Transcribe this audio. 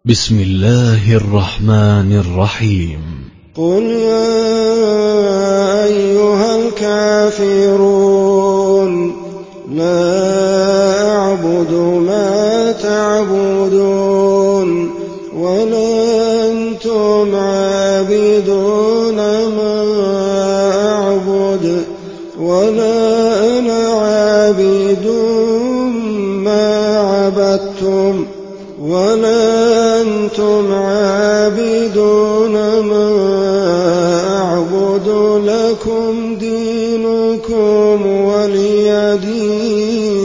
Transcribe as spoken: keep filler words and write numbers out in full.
بسم الله الرحمن الرحيم. قل يا أيها الكافرون لا أعبد ما تعبدون ولا أنتم عابدون ما أعبد ولا أنا عابد ما عبدتم ولا أنتم عابدون ما أعبد لكم دينكم ولي دين.